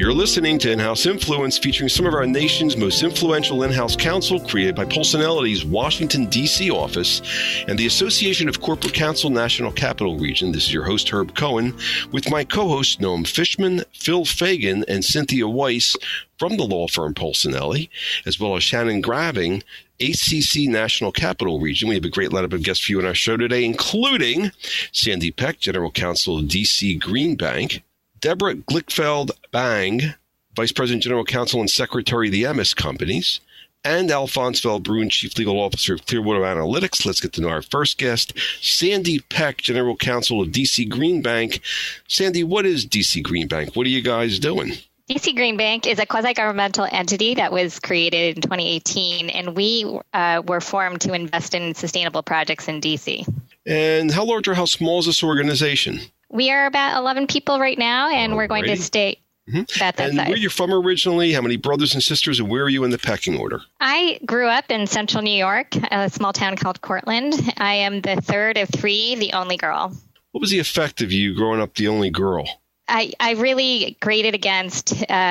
You're listening to In-House Influence, featuring some of our nation's most influential in-house counsel, created by Polsinelli's Washington, D.C. office and the Association of Corporate Counsel National Capital Region. This is your host, Herb Cohen, with my co-hosts, Noam Fishman, Phil Fagan, and Cynthia Weiss from the law firm Polsinelli, as well as Shannon Graving, ACC National Capital Region. We have a great lineup of guests for you on our show today, including Sandy Peck, General Counsel of D.C. Green Bank, Deborah Glickfeld-Bang, Vice President, General Counsel, and Secretary of the Emis Companies, and Alphonse Velbrun, Chief Legal Officer of Clearwater Analytics. Let's get to know our first guest, Sandy Peck, General Counsel of DC Green Bank. Sandy, what is DC Green Bank? What are you guys doing? DC Green Bank is a quasi-governmental entity that was created in 2018, and we were formed to invest in sustainable projects in DC. And how large or how small is this organization? We are about 11 people right now, and we're going to stay about that and size. Where are you from originally? How many brothers and sisters, and where are you in the pecking order? I grew up in central New York, a small town called Cortland. I am the third of three, the only girl. What was the effect of you growing up the only girl? I really graded against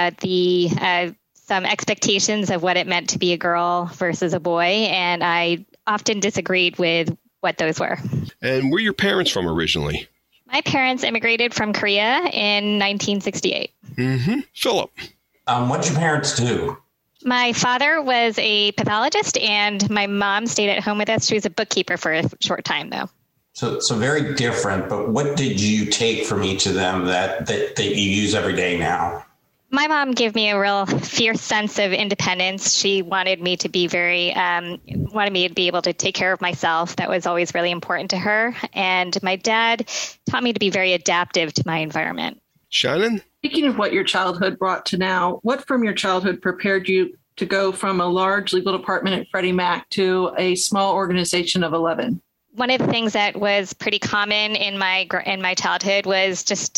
some expectations of what it meant to be a girl versus a boy, and I often disagreed with what those were. And where are your parents from originally? My parents immigrated from Korea in 1968. Philip. What did your parents do? My father was a pathologist, and my mom stayed at home with us. She was a bookkeeper for a short time, though. So very different, but what did you take from each of them that you use every day now? My mom gave me a real fierce sense of independence. She wanted me to be wanted me to be able to take care of myself. That was always really important to her. And my dad taught me to be very adaptive to my environment. Shannon? Speaking of what your childhood brought to now, what from your childhood prepared you to go from a large legal department at Freddie Mac to a small organization of 11? One of the things that was pretty common in my childhood was just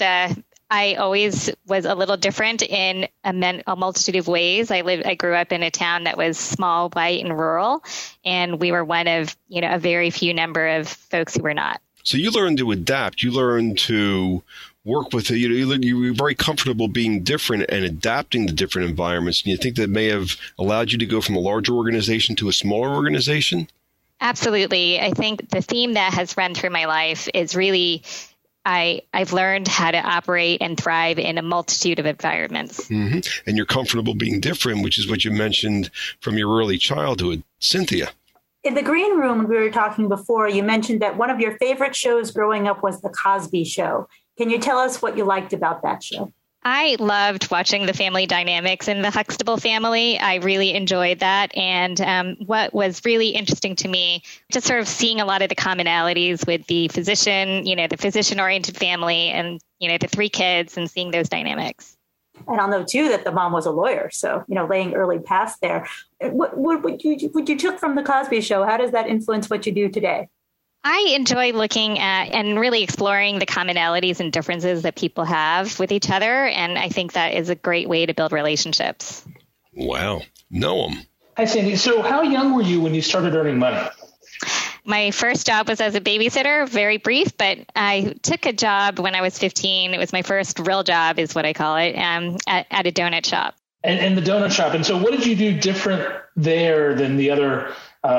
I always was a little different in a multitude of ways. I grew up in a town that was small, white, and rural, and we were one of a very few number of folks who were not. So you learned to adapt. You learned to work with it. You were very comfortable being different and adapting to different environments. And you think that may have allowed you to go from a larger organization to a smaller organization? Absolutely. I think the theme that has run through my life is really I've learned how to operate and thrive in a multitude of environments. And you're comfortable being different, which is what you mentioned from your early childhood. Cynthia. In the green room, when we were talking before, you mentioned that one of your favorite shows growing up was The Cosby Show. Can you tell us what you liked about that show? I loved watching the family dynamics in the Huxtable family. I really enjoyed that. And what was really interesting to me, just sort of seeing a lot of the commonalities with the physician-oriented family and, the three kids and seeing those dynamics. And I'll know, too, that the mom was a lawyer. So, laying early past there. What you took from The Cosby Show, how does that influence what you do today? I enjoy looking at and really exploring the commonalities and differences that people have with each other. And I think that is a great way to build relationships. Wow. Noam. Hi, Sandy. So how young were you when you started earning money? My first job was as a babysitter, very brief, but I took a job when I was 15. It was my first real job, is what I call it, at a donut shop. And the donut shop. And so what did you do different there than the other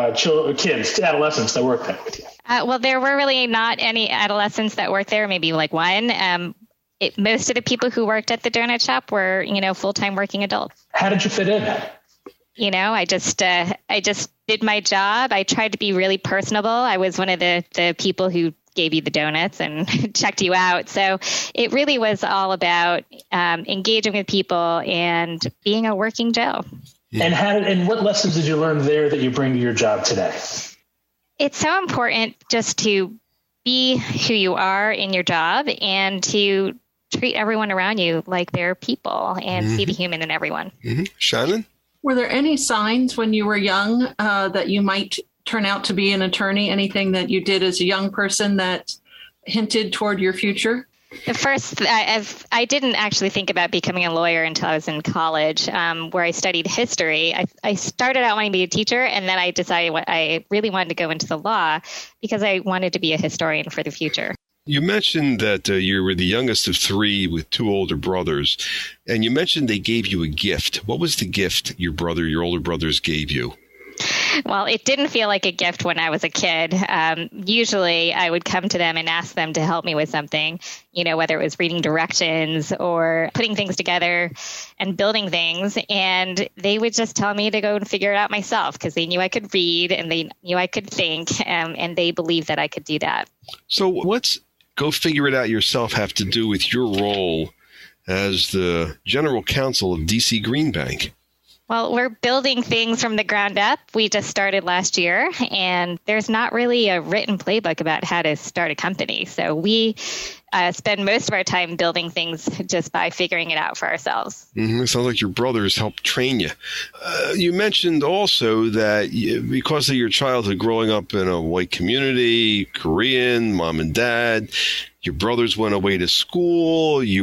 kids, adolescents that worked there with you? Well, there were really not any adolescents that worked there, maybe like one. Most of the people who worked at the donut shop were, full-time working adults. How did you fit in? I just did my job. I tried to be really personable. I was one of the people who gave you the donuts and checked you out. So it really was all about engaging with people and being a working Joe. And what lessons did you learn there that you bring to your job today? It's so important just to be who you are in your job and to treat everyone around you like they're people and see the human in everyone. Shannon? Were there any signs when you were young that you might turn out to be an attorney? Anything that you did as a young person that hinted toward your future? The first, I didn't actually think about becoming a lawyer until I was in college, where I studied history. I started out wanting to be a teacher, and then I decided I really wanted to go into the law because I wanted to be a historian for the future. You mentioned that you were the youngest of three with two older brothers, and you mentioned they gave you a gift. What was the gift your older brothers gave you? Well, it didn't feel like a gift when I was a kid. Usually I would come to them and ask them to help me with something, whether it was reading directions or putting things together and building things. And they would just tell me to go and figure it out myself because they knew I could read and they knew I could think, and they believed that I could do that. So what's go figure it out yourself have to do with your role as the general counsel of DC Green Bank? Well, we're building things from the ground up. We just started last year, and there's not really a written playbook about how to start a company. So we spend most of our time building things just by figuring it out for ourselves. Mm-hmm. It sounds like your brothers helped train you. You mentioned also that because of your childhood growing up in a white community, Korean, mom and dad, your brothers went away to school, you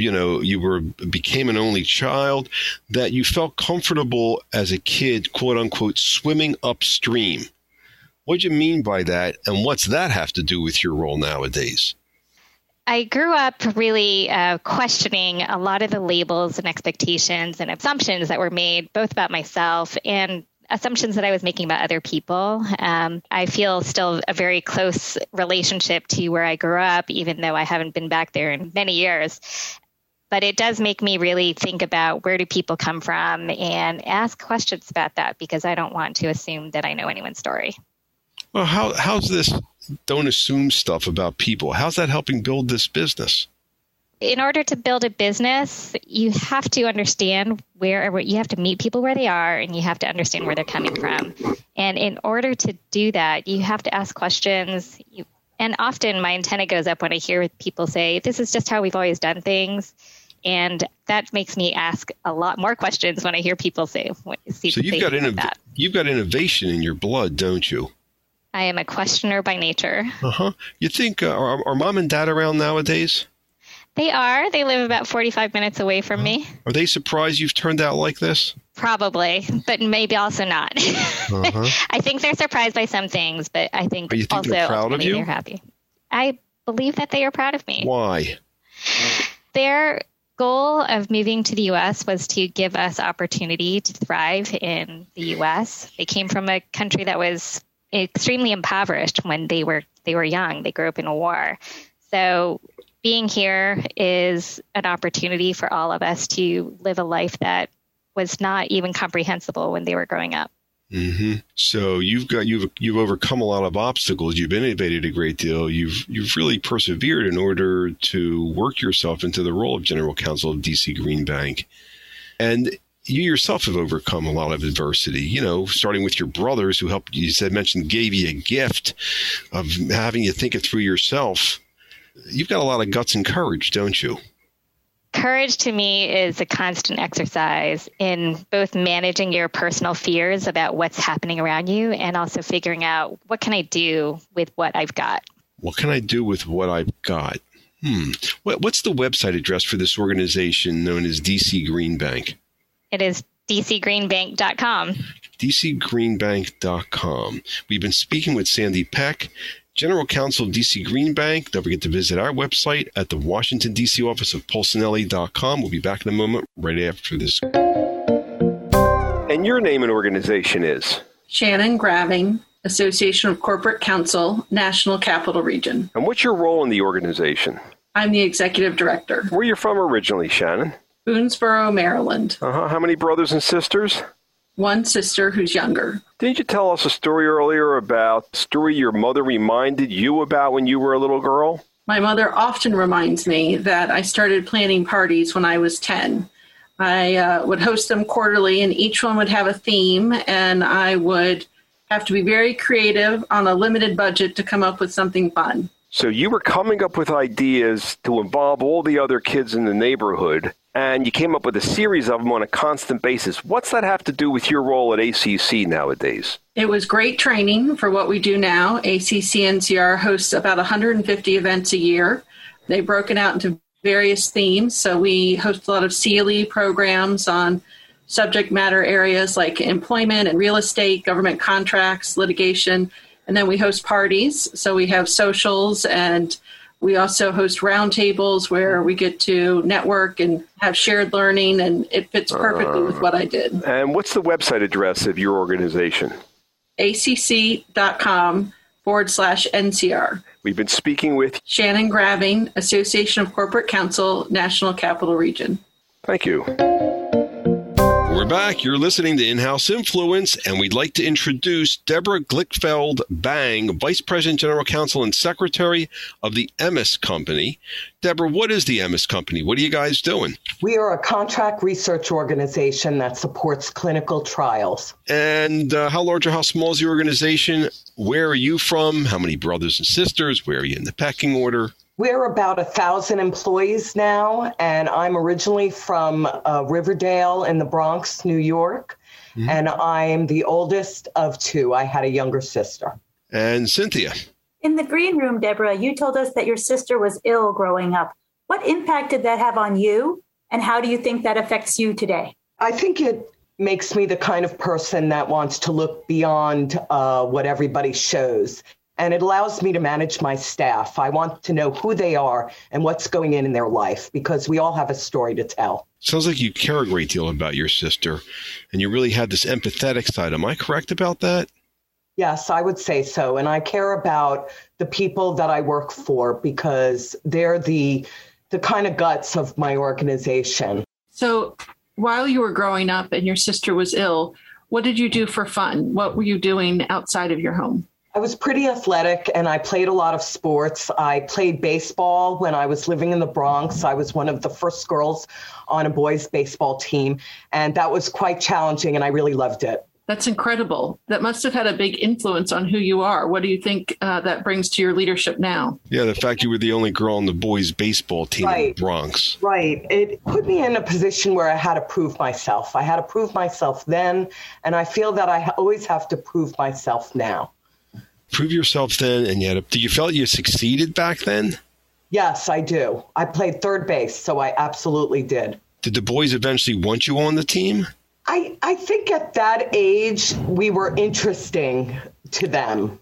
became an only child, that you felt comfortable as a kid, quote unquote, swimming upstream. What do you mean by that? And what's that have to do with your role nowadays? I grew up really questioning a lot of the labels and expectations and assumptions that were made both about myself and assumptions that I was making about other people. I feel still a very close relationship to where I grew up, even though I haven't been back there in many years. But it does make me really think about where do people come from and ask questions about that because I don't want to assume that I know anyone's story. Well, how's this don't assume stuff about people? How's that helping build this business? In order to build a business, you have to understand you have to meet people where they are and you have to understand where they're coming from. And in order to do that, you have to ask questions. And often my antenna goes up when I hear people say, this is just how we've always done things. And that makes me ask a lot more questions when I hear people say, so you've got innovation in your blood, don't you? I am a questioner by nature. Uh-huh. You think, are mom and dad around nowadays? They are. They live about 45 minutes away from me. Are they surprised you've turned out like this? Probably, but maybe also not. Uh-huh. I think they're surprised by some things, but I think also they're proud of you? They're happy. I believe that they are proud of me. Why? Their goal of moving to the U.S. was to give us opportunity to thrive in the U.S. They came from a country that was extremely impoverished when they were young. They grew up in a war. So being here is an opportunity for all of us to live a life that was not even comprehensible when they were growing up. Mm-hmm. So you've overcome a lot of obstacles. You've innovated a great deal. You've really persevered in order to work yourself into the role of general counsel of DC Green Bank. And you yourself have overcome a lot of adversity, starting with your brothers who helped you, gave you a gift of having you think it through yourself. You've got a lot of guts and courage, don't you? Courage to me is a constant exercise in both managing your personal fears about what's happening around you and also figuring out what can I do with what I've got. What can I do with what I've got? What's the website address for this organization known as DC Green Bank? It is dcgreenbank.com. dcgreenbank.com. We've been speaking with Sandy Peck, General Counsel of DC Green Bank. Don't forget to visit our website at the Washington, D.C. office of Polsinelli.com. We'll be back in a moment right after this. And your name and organization is? Shannon Graving, Association of Corporate Counsel, National Capital Region. And what's your role in the organization? I'm the executive director. Where are you from originally, Shannon? Boonesboro, Maryland. How many brothers and sisters? One sister who's younger. Didn't you tell us a story earlier about the story your mother reminded you about when you were a little girl? My mother often reminds me that I started planning parties when I was 10. I would host them quarterly, and each one would have a theme, and I would have to be very creative on a limited budget to come up with something fun. So you were coming up with ideas to involve all the other kids in the neighborhood, and you came up with a series of them on a constant basis. What's that have to do with your role at ACC nowadays? It was great training for what we do now. ACC-NCR hosts about 150 events a year. They've broken out into various themes. So we host a lot of CLE programs on subject matter areas like employment and real estate, government contracts, litigation. And then we host parties. So we have socials and We also host roundtables where we get to network and have shared learning, and it fits perfectly with what I did. And what's the website address of your organization? acc.com/NCR. We've been speaking with Shannon Graving, Association of Corporate Counsel, National Capital Region. Thank you. We're back. You're listening to In-House Influence, and we'd like to introduce Deborah Glickfeld-Bang, Vice President, General Counsel, and Secretary of the EMIS Company. Deborah, what is the EMIS Company? What are you guys doing? We are a contract research organization that supports clinical trials. And how large or how small is your organization? Where are you from? How many brothers and sisters? Where are you in the pecking order? We're about 1,000 employees now, and I'm originally from Riverdale in the Bronx, New York, and I'm the oldest of two. I had a younger sister. And Cynthia? In the green room, Deborah, you told us that your sister was ill growing up. What impact did that have on you, and how do you think that affects you today? I think it makes me the kind of person that wants to look beyond what everybody shows. And it allows me to manage my staff. I want to know who they are and what's going in their life, because we all have a story to tell. Sounds like you care a great deal about your sister, and you really have this empathetic side. Am I correct about that? Yes, I would say so. And I care about the people that I work for, because they're the kind of guts of my organization. So while you were growing up and your sister was ill, what did you do for fun? What were you doing outside of your home? I was pretty athletic, and I played a lot of sports. I played baseball when I was living in the Bronx. I was one of the first girls on a boys' baseball team, and that was quite challenging, and I really loved it. That's incredible. That must have had a big influence on who you are. What do you think that brings to your leadership now? Yeah, the fact you were the only girl on the boys' baseball team in the Bronx. Right. It put me in a position where I had to prove myself. I had to prove myself then, and I feel that I always have to prove myself now. Prove yourself then, and yet, do you feel you succeeded back then? Yes, I do. I played third base, so I absolutely did. Did the boys eventually want you on the team? I think at that age, we were interesting to them.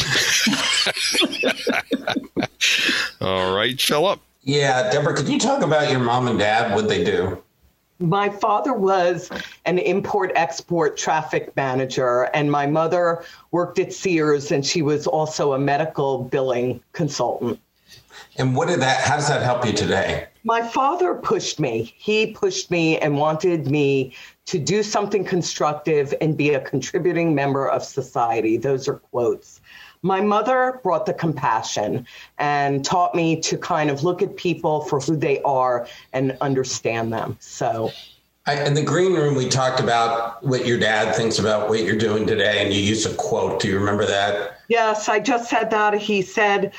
All right, Philip. Yeah, Deborah, could you talk about your mom and dad? What'd they do? My father was an import-export traffic manager, and my mother worked at Sears, and she was also a medical billing consultant. And how does that help you today? My father pushed me. He pushed me and wanted me to do something constructive and be a contributing member of society. Those are quotes. My mother brought the compassion and taught me to kind of look at people for who they are and understand them. So in the green room, we talked about what your dad thinks about what you're doing today, and you used a quote. Do you remember that? Yes, I just said that. He said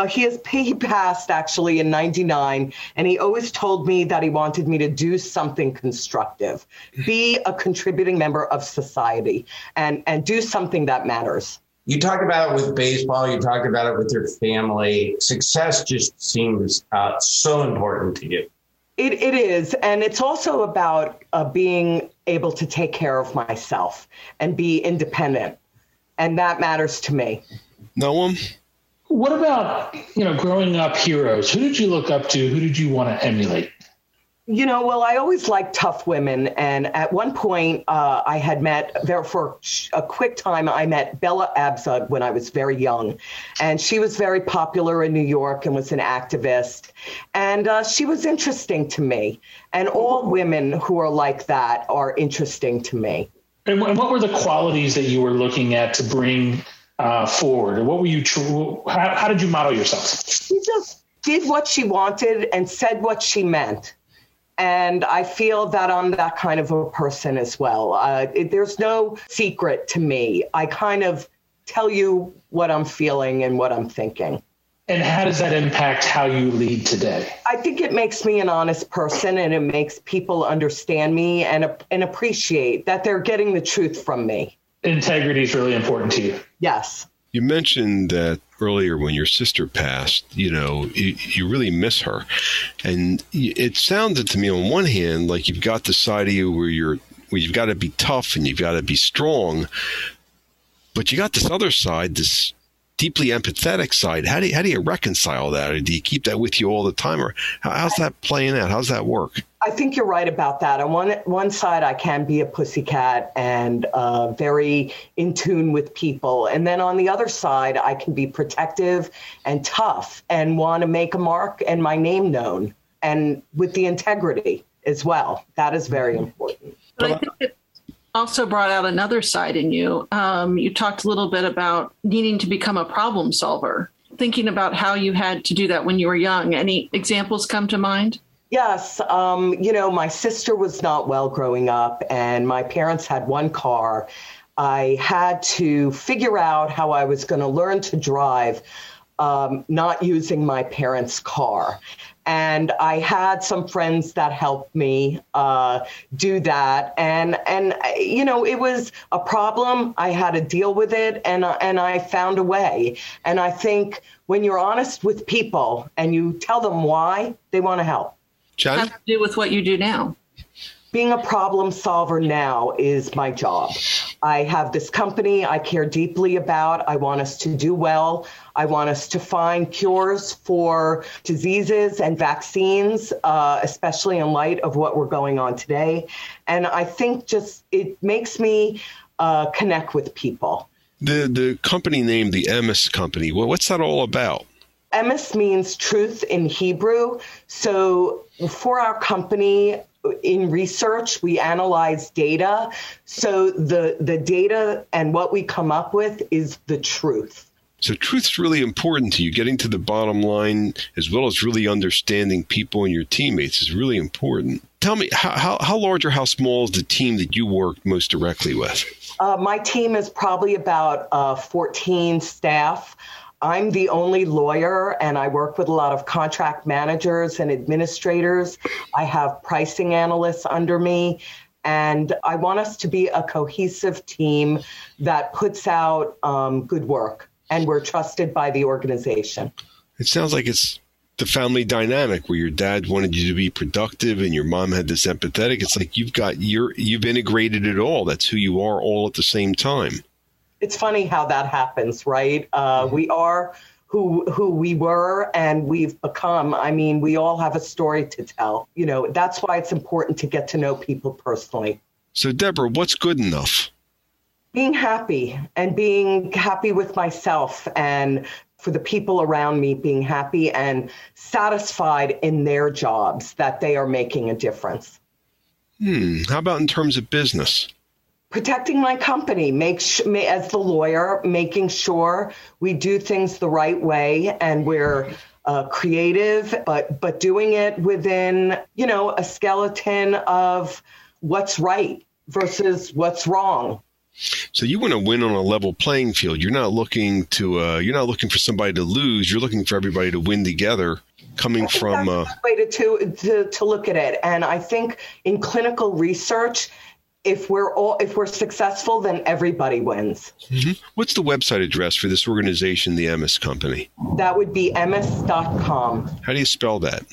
he passed actually in 99, and he always told me that he wanted me to do something constructive, be a contributing member of society, and do something that matters. You talk about it with baseball. You talk about it with your family. Success just seems so important to you. It is. And it's also about being able to take care of myself and be independent. And that matters to me. Noam? What about, growing up heroes? Who did you look up to? Who did you want to emulate? Well, I always liked tough women. And at one point, I had met, for a quick time, I met Bella Abzug when I was very young. And she was very popular in New York and was an activist. And she was interesting to me. And all women who are like that are interesting to me. And what were the qualities that you were looking at to bring forward? Or what were you? How did you model yourself? She just did what she wanted and said what she meant. And I feel that I'm that kind of a person as well. There's no secret to me. I kind of tell you what I'm feeling and what I'm thinking. And how does that impact how you lead today? I think it makes me an honest person, and it makes people understand me and appreciate that they're getting the truth from me. Integrity is really important to you. Yes. You mentioned that earlier when your sister passed, you really miss her. And it sounded to me on one hand like you've got the side of you where you've got to be tough and you've got to be strong. But you got this other side, this deeply empathetic side. How do you reconcile that? Or do you keep that with you all the time? Or how's that playing out? How's that work? I think you're right about that. On one side, I can be a pussycat and very in tune with people. And then on the other side, I can be protective and tough and want to make a mark and my name known, and with the integrity as well. That is very important. But I think it also brought out another side in you. You talked a little bit about needing to become a problem solver, thinking about how you had to do that when you were young. Any examples come to mind? Yes. My sister was not well growing up, and my parents had one car. I had to figure out how I was going to learn to drive, not using my parents' car. And I had some friends that helped me do that. And it was a problem. I had to deal with it, and I found a way. And I think when you're honest with people and you tell them why, they want to help. John? Has to do with what you do now. Being a problem solver now is my job. I have this company I care deeply about. I want us to do well. I want us to find cures for diseases and vaccines, especially in light of what we're going on today. And I think just it makes me connect with people. The company name, the Emis Company, what's that all about? Emis means truth in Hebrew. So for our company, in research, we analyze data. So the data and what we come up with is the truth. So truth's really important to you. Getting to the bottom line, as well as really understanding people and your teammates, is really important. Tell me, how large or how small is the team that you work most directly with? My team is probably about 14 staff. I'm the only lawyer, and I work with a lot of contract managers and administrators. I have pricing analysts under me, and I want us to be a cohesive team that puts out good work, and we're trusted by the organization. It sounds like it's the family dynamic where your dad wanted you to be productive and your mom had this empathetic. It's like you've integrated it all. That's who you are all at the same time. It's funny how that happens, right? We are who we were and we've become. I mean, we all have a story to tell. That's why it's important to get to know people personally. So, Deborah, what's good enough? Being happy with myself, and for the people around me, being happy and satisfied in their jobs, that they are making a difference. How about in terms of business? Protecting my company, as the lawyer, making sure we do things the right way and we're creative, but doing it within, a skeleton of what's right versus what's wrong. So you want to win on a level playing field. You're not looking for somebody to lose. You're looking for everybody to win together. Coming from that's a way to look at it, and I think in clinical research, if we're successful, then everybody wins. Mm-hmm. What's the website address for this organization, the Emis Company? That would be emis.com. How do you spell that?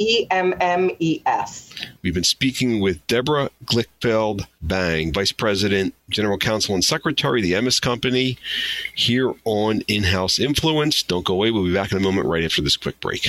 EMMES. We've been speaking with Deborah Glickfeld-Bang, Vice President, General Counsel, and Secretary of the Emis Company, here on In-House Influence. Don't go away. We'll be back in a moment right after this quick break.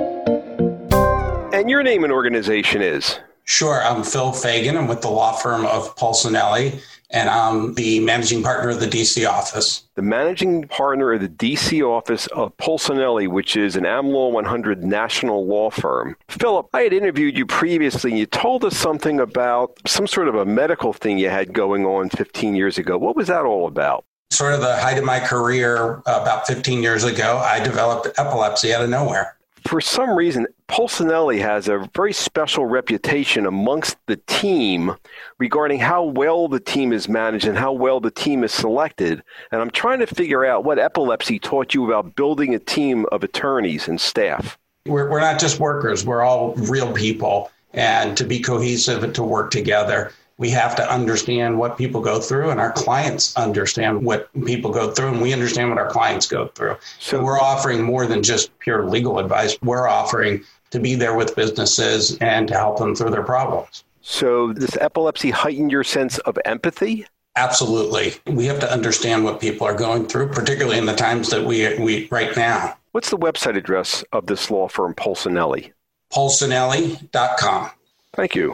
And your name and organization is? Sure. I'm Phil Fagan. I'm with the law firm of Polsinelli, and I'm the managing partner of the D.C. office. The managing partner of the D.C. office of Polsinelli, which is an AmLaw 100 national law firm. Philip, I had interviewed you previously, and you told us something about some sort of a medical thing you had going on 15 years ago. What was that all about? Sort of the height of my career, about 15 years ago, I developed epilepsy out of nowhere. For some reason, Polsinelli has a very special reputation amongst the team regarding how well the team is managed and how well the team is selected. And I'm trying to figure out what epilepsy taught you about building a team of attorneys and staff. We're not just workers. We're all real people. And to be cohesive and to work together, we have to understand what people go through, and our clients understand what people go through, and we understand what our clients go through. So we're offering more than just pure legal advice. We're offering to be there with businesses and to help them through their problems. So this epilepsy heightened your sense of empathy? Absolutely. We have to understand what people are going through, particularly in the times that we right now. What's the website address of this law firm, Polsinelli? Polsinelli.com. Thank you.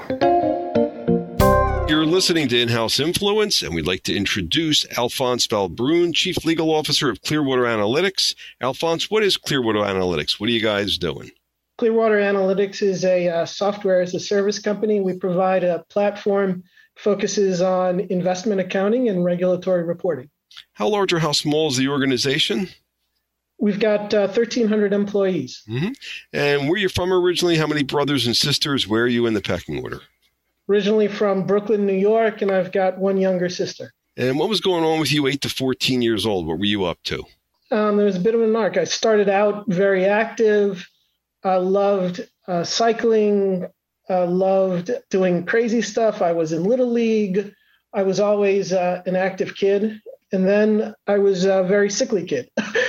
You're listening to In-House Influence, and we'd like to introduce Alphonse Valbrun, Chief Legal Officer of Clearwater Analytics. Alphonse, what is Clearwater Analytics? What are you guys doing? Clearwater Analytics is a software as a service company. We provide a platform focuses on investment accounting and regulatory reporting. How large or how small is the organization? We've got 1,300 employees. Mm-hmm. And where are you from originally? How many brothers and sisters? Where are you in the pecking order? Originally from Brooklyn, New York, and I've got one younger sister. And what was going on with you 8 to 14 years old? What were you up to? There was a bit of an arc. I started out very active. I loved cycling. I loved doing crazy stuff. I was in Little League. I was always an active kid. And then I was a very sickly kid.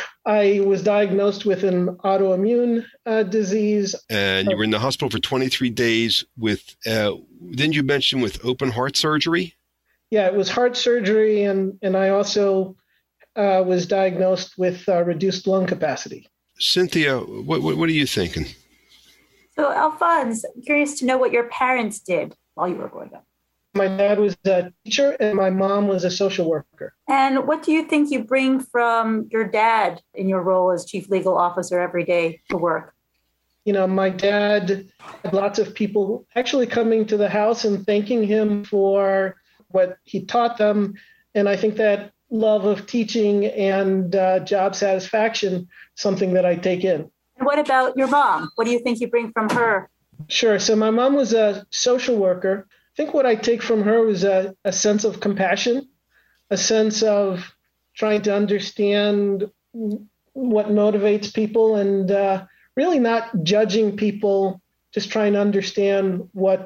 I was diagnosed with an autoimmune disease. And you were in the hospital for 23 days with, didn't you mention with open heart surgery? Yeah, it was heart surgery. And I also was diagnosed with reduced lung capacity. Cynthia, what are you thinking? So, Alphonse, I'm curious to know what your parents did while you were growing up. My dad was a teacher and my mom was a social worker. And what do you think you bring from your dad in your role as chief legal officer every day to work? You know, my dad had lots of people actually coming to the house and thanking him for what he taught them. And I think that love of teaching and job satisfaction, something that I take in. And what about your mom? What do you think you bring from her? Sure. So my mom was a social worker. I think what I take from her was a sense of compassion, a sense of trying to understand what motivates people and really not judging people, just trying to understand why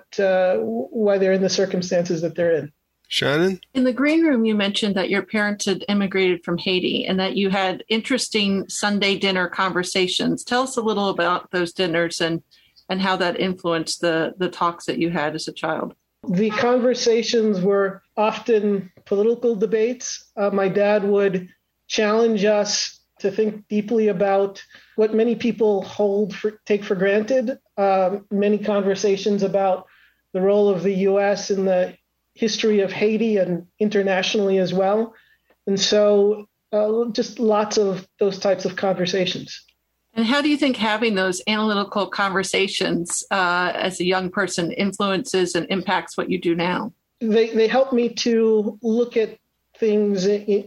they're in the circumstances that they're in. Shannon? In the green room, you mentioned that your parents had immigrated from Haiti and that you had interesting Sunday dinner conversations. Tell us a little about those dinners and how that influenced the talks that you had as a child. The conversations were often political debates. My dad would challenge us to think deeply about what many people take for granted. Many conversations about the role of the U.S. in the history of Haiti and internationally as well. And so just lots of those types of conversations. And how do you think having those analytical conversations as a young person influences and impacts what you do now? They help me to look at things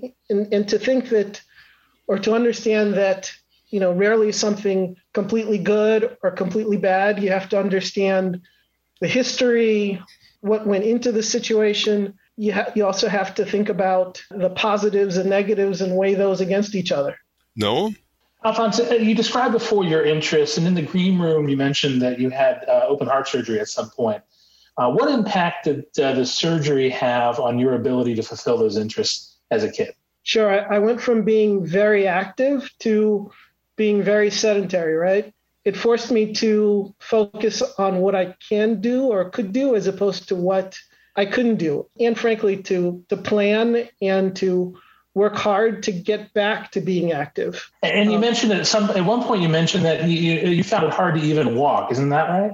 and to think that, or to understand that, you know, rarely is something completely good or completely bad. You have to understand the history, what went into the situation. You also have to think about the positives and negatives and weigh those against each other. No. Alphonse, you described before your interests, and in the green room, you mentioned that you had open heart surgery at some point. What impact did the surgery have on your ability to fulfill those interests as a kid? Sure. I went from being very active to being very sedentary, right? It forced me to focus on what I can do or could do as opposed to what I couldn't do. And frankly, to plan and to work hard to get back to being active. And you mentioned at one point you mentioned that you found it hard to even walk. Isn't that right?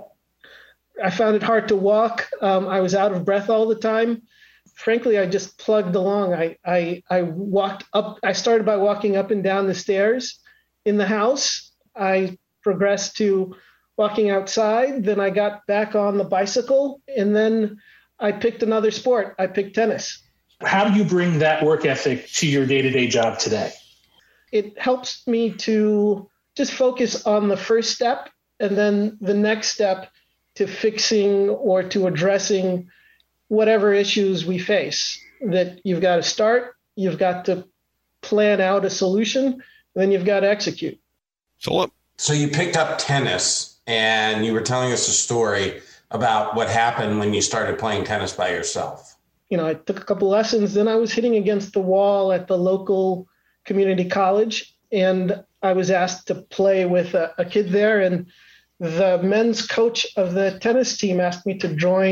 I found it hard to walk. I was out of breath all the time. Frankly, I just plugged along. I walked up. I started by walking up and down the stairs in the house. I progressed to walking outside. Then I got back on the bicycle, and then I picked another sport. I picked tennis. How do you bring that work ethic to your day-to-day job today? It helps me to just focus on the first step and then the next step to fixing or to addressing whatever issues we face. That you've got to start, you've got to plan out a solution, and then you've got to execute. Philip? So you picked up tennis and you were telling us a story about what happened when you started playing tennis by yourself. You know, I took a couple lessons, then I was hitting against the wall at the local community college, and I was asked to play with a kid there, and the men's coach of the tennis team asked me to join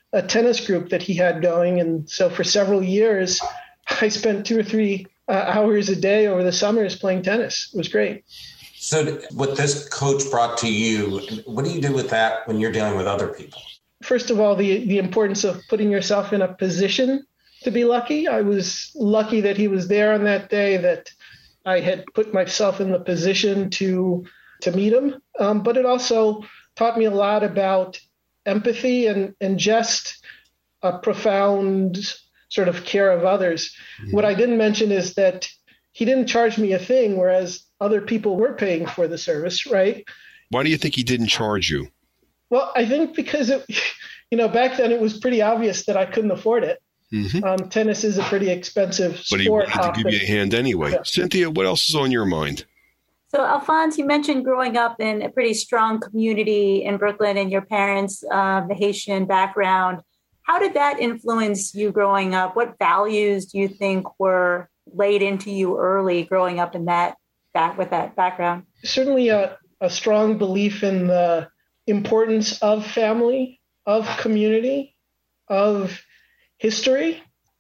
a tennis group that he had going. And so for several years, I spent 2 or 3 hours a day over the summers playing tennis. It was great. So what this coach brought to you, what do you do with that when you're dealing with other people? First of all, the importance of putting yourself in a position to be lucky. I was lucky that he was there on that day, that I had put myself in the position to meet him. But it also taught me a lot about empathy and just a profound sort of care of others. Mm-hmm. What I didn't mention is that he didn't charge me a thing, whereas other people were paying for the service, right? Why do you think he didn't charge you? Well, I think because back then it was pretty obvious that I couldn't afford it. Mm-hmm. Tennis is a pretty expensive sport. But he wanted to give you a hand anyway. Yeah. Cynthia, what else is on your mind? So, Alphonse, you mentioned growing up in a pretty strong community in Brooklyn and your parents, the Haitian background. How did that influence you growing up? What values do you think were laid into you early growing up in with that background? Certainly a strong belief in the importance of family, of community, of history,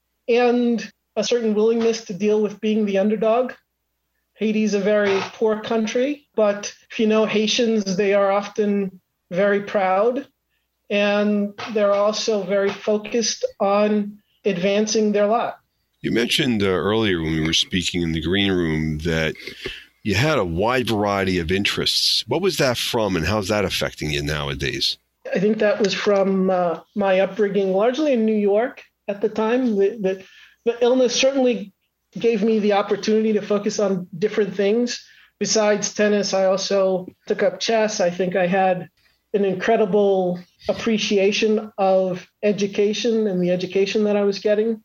and a certain willingness to deal with being the underdog. Haiti's a very poor country, but if you know Haitians, they are often very proud, and they're also very focused on advancing their lot. You mentioned earlier when we were speaking in the green room that you had a wide variety of interests. What was that from, and how's that affecting you nowadays? I think that was from my upbringing, largely in New York at the time. The illness certainly gave me the opportunity to focus on different things. Besides tennis, I also took up chess. I think I had an incredible appreciation of education and the education that I was getting.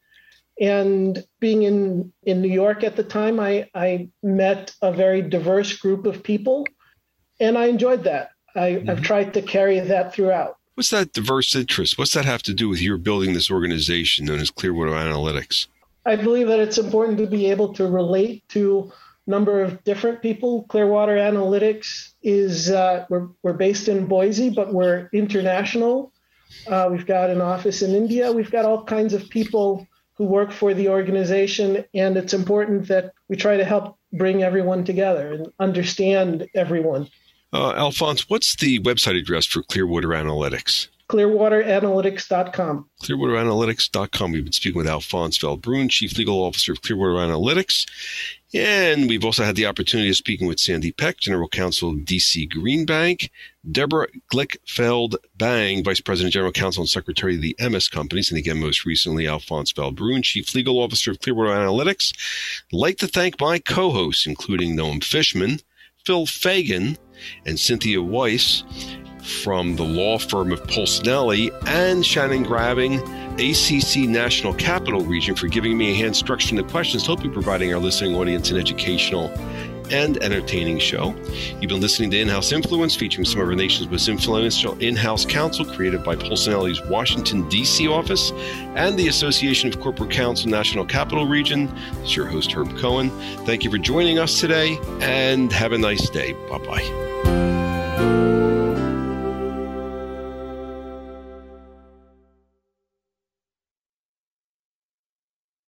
And being in New York at the time, I met a very diverse group of people, and I enjoyed that. I've tried to carry that throughout. What's that diverse interest? What's that have to do with your building this organization known as Clearwater Analytics? I believe that it's important to be able to relate to a number of different people. Clearwater Analytics is, we're based in Boise, but we're international. We've got an office in India. We've got all kinds of people who work for the organization, and it's important that we try to help bring everyone together and understand everyone. Alphonse, what's the website address for Clearwater Analytics? ClearwaterAnalytics.com. ClearwaterAnalytics.com. We've been speaking with Alphonse Feldbrun, Chief Legal Officer of Clearwater Analytics. And we've also had the opportunity of speaking with Sandy Peck, General Counsel of DC Green Bank, Deborah Glickfeld-Bang, Vice President, General Counsel, and Secretary of the MS Companies, and again, most recently, Alphonse Feldbrun, Chief Legal Officer of Clearwater Analytics. I'd like to thank my co-hosts, including Noam Fishman, Phil Fagan, and Cynthia Weiss from the law firm of Polsinelli, and Shannon Grabbing, ACC National Capital Region, for giving me a hand structuring the questions to help you providing our listening audience an educational and entertaining show. You've been listening to In-House Influence, featuring some of our nation's most influential in-house counsel, created by Polsinelli's Washington, D.C. office and the Association of Corporate Counsel National Capital Region. It's your host, Herb Cohen. Thank you for joining us today, and have a nice day. Bye-bye.